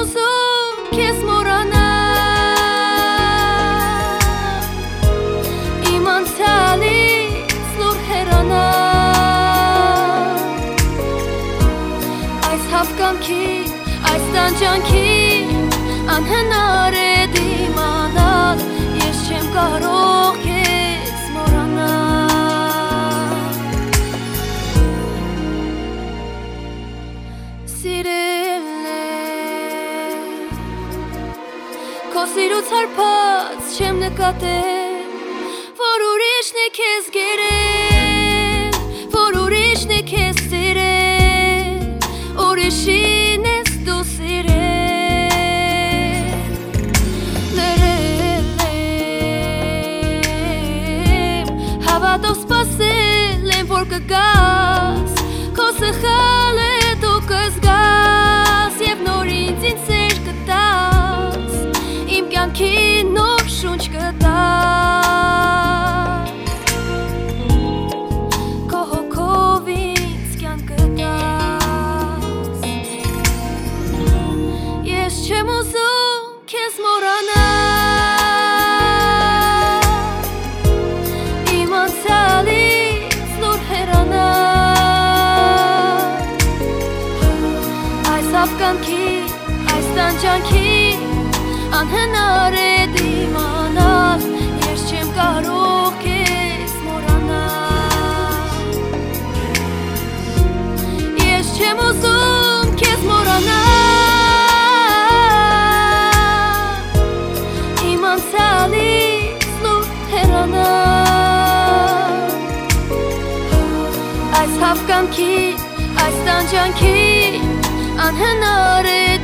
ուզում քեզ մոռանալ Իմ անցյալից լուր հեռանալ Այս հավկանքի, այս տանջանքի Անհնար է դիմանալ Ես չեմ կարող քեզ մոռանալ Սիրել Քո սիրուց հարբած չեմ նկատել Որ ուրիշն է քեզ գերել Որ ուրիշն է քեզ սիրել Ուրիշին ես դու սիրել Լրել եմ Հավատով սպասել եմ որ կգաս Քո սխալը դու կզգաս Եվ նոր ինձ սեր կտաս Իմ կյանքի նոր շունչ կտաս Քո հոգով ինձ կյանք կտաս Ես չեմ ուզում քեզ մոռանալ Իմ անցյալից լուր հեռանալ Այս հավկանքի, այս տանջանքի Անհնար է դիմանալ Ես չեմ կարող քեզ մոռանալ Ես չեմ ուզում քեզ մոռանալ Իմ անցյալից լուր հեռանալ Այս հավկանքի, այս տանջանքի Անհնար է